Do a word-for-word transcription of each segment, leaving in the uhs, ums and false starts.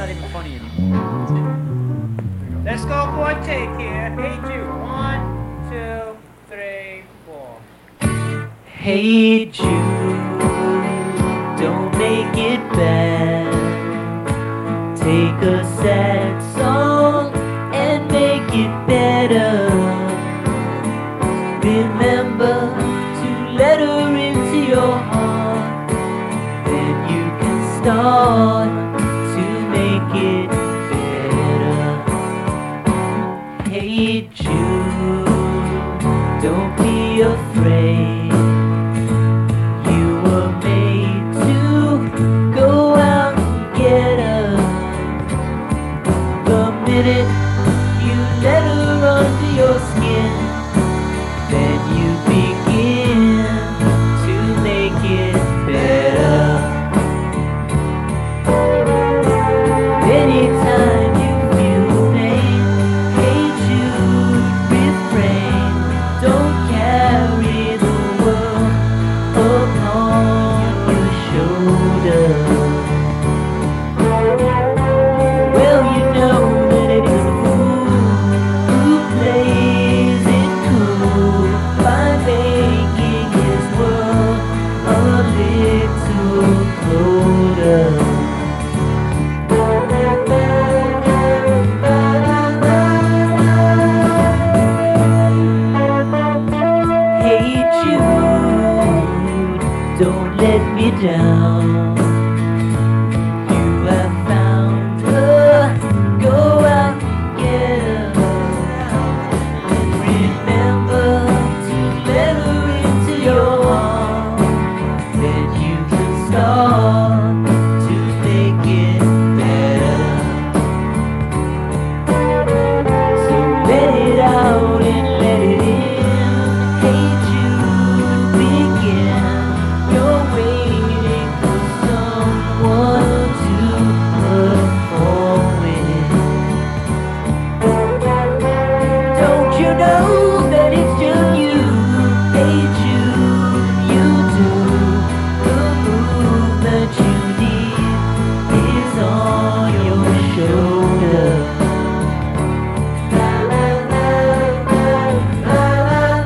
not even funny anymore. Let's go for a take here. Hey Jude. One, two, three, four. Hey Jude, don't make it bad. Take a sad song and make it better. Remember to let her into your heart. Then you can start to make it better. Hey Jude, don't be afraid. You were made to go out and get her. The minute you let her under your skin, then you begin to make it better. Anytime you feel pain, hey Jude, refrain. Don't carry the world upon your shoulders. Well, you know that it is the fool who plays it cool by making his world a little colder. Hey Jude, don't let me down. You have found her, go out and get her. And remember to let her into your arms. Then you can start to make it better. So let it out and let it in. Hey Jude, begin. You're waiting for someone to perform with. Don't you know that it's just you? Hey Jude, you do. The move that you need is on your shoulder. La la la la la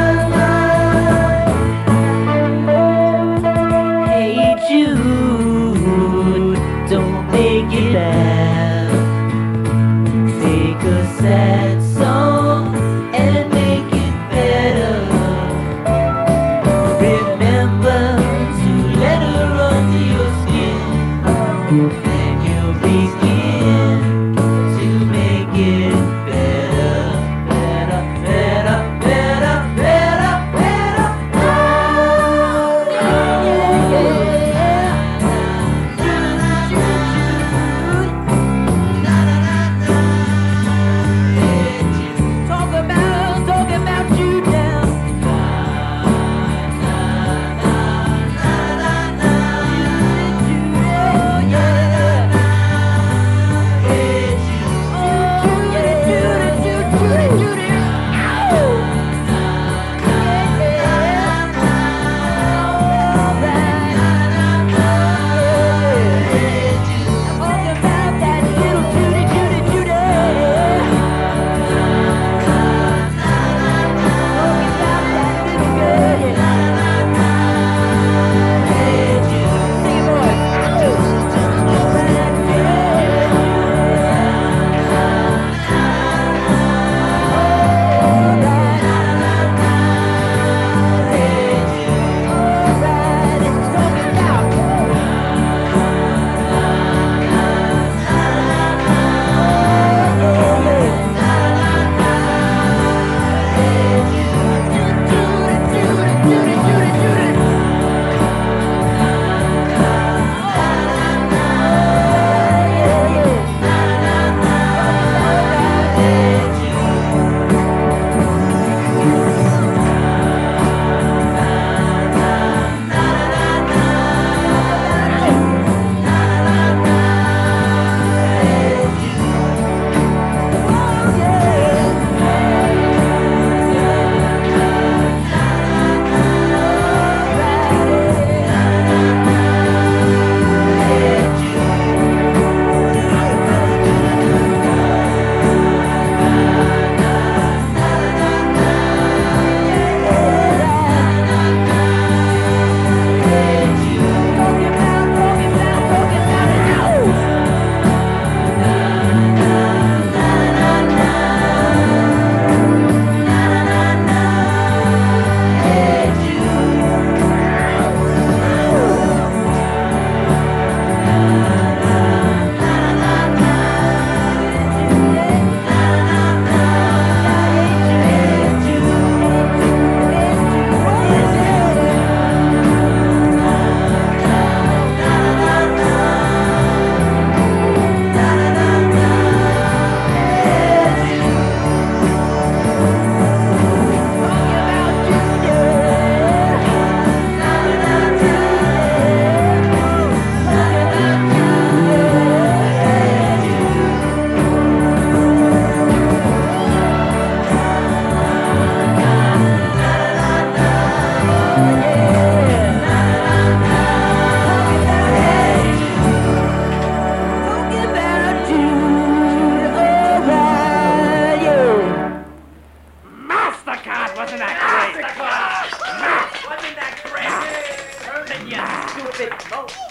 la la. Hey Jude, don't make it bad. Take a sad song and make it better. Remember to let her under your skin. Then you'll begin to make it better, better, better, better, better, better. Oh, yeah, yeah, yeah. Talk about, talk about you now. Wasn't that great? Wasn't that great? You stupid.